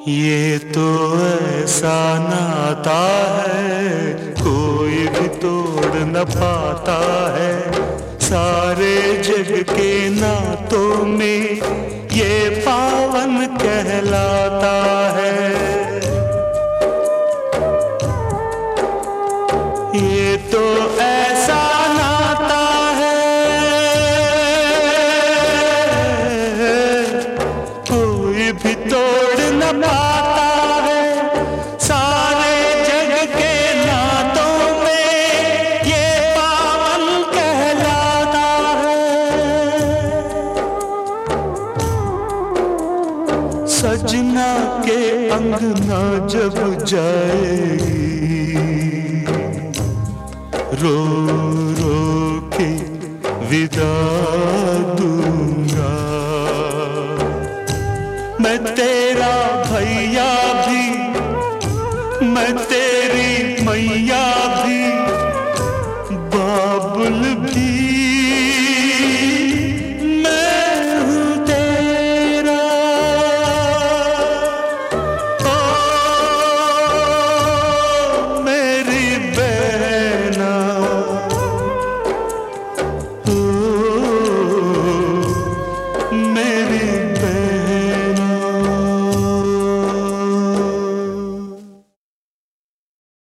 ये तो ऐसा नाता है कोई भी तोड़ न पाता है। सारे जग के नातों में ये पावन कहलाता है। ये तो ऐसा नाता है कोई भी तोड़ न पाता है। सारे जग के नातों में ये पावन कहलाता है। सजना के अंगना जब जाएगी रो रो के विदा दूंगा मैं तेरा